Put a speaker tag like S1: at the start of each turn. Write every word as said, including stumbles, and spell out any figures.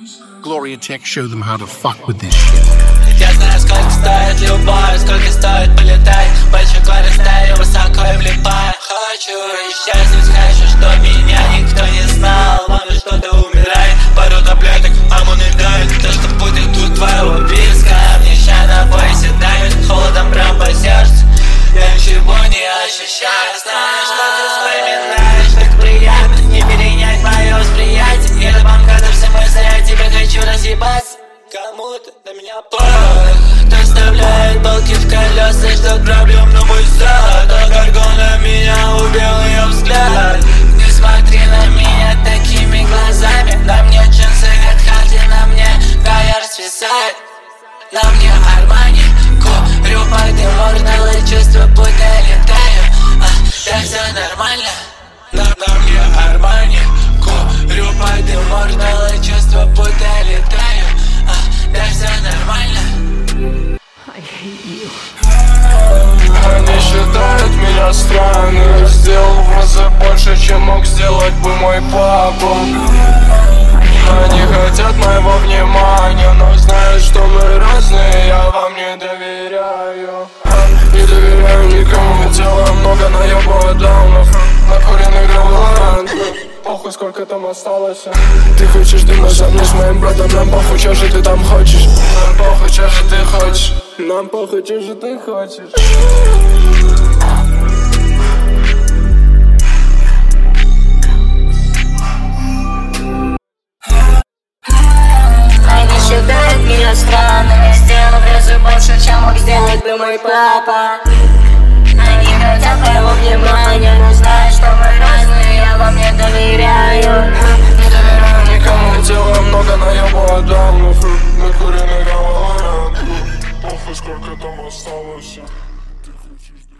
S1: Gloria Tech show them how to fuck with this shit.
S2: Я знаю, сколько стоит любовь, сколько стоит полетать. Большой горы стаю, высоко и влипаю. Хочу исчезнуть, хочу, чтоб меня никто не знал. Мама что-то умирает, пару таблеток, маму не дают. То, что будет тут твоего писка, мне ща на поясе давит. Холодом прям по сердцу, я ничего не ощущаю. Знаю, что ты вспоминаешь, так приятно не перенять мое восприятие. Или банкадр все мысли, я тебе хочу разъебаться. Кому-то на меня плохо, кто вставляет палки в колеса, ждет проблем на мой зад. А горгона меня убил ее взгляд. Не смотри на меня такими глазами. На мне джинсы ветхарди, на мне гайер свисает. На мне Армани, курю под иммортал и чувство, будто летаю. А, да все нормально. На, на мне Армани, курю под иммортал и чувство, будто летаю. Да все нормально.
S3: Они считают меня странным. Сделал в разы больше, чем мог сделать бы мой папа. Они хотят моего внимания, но знают, что мы разные. Я вам не доверяю. Не доверяю никому. Делаю много наебываю даунов. Накуренный гравланд. Похуй, сколько там осталось. Ты хочешь дыма за мной с моим братом. Нам похуй, чё же ты там хочешь. Нам похуй, чё же ты хочешь. Нам похуй, чё же ты хочешь.
S4: Они считают меня странным. Я сделал в разы больше, чем мог сделать бы мой папа. Они хотят моего внимания, но знают, что мы разные. Я вам не доверяю.
S3: Не доверяю никому. Делаю много наебываю даунов. Накуренный гаван. Похуй, сколько там осталось. Ты хочешь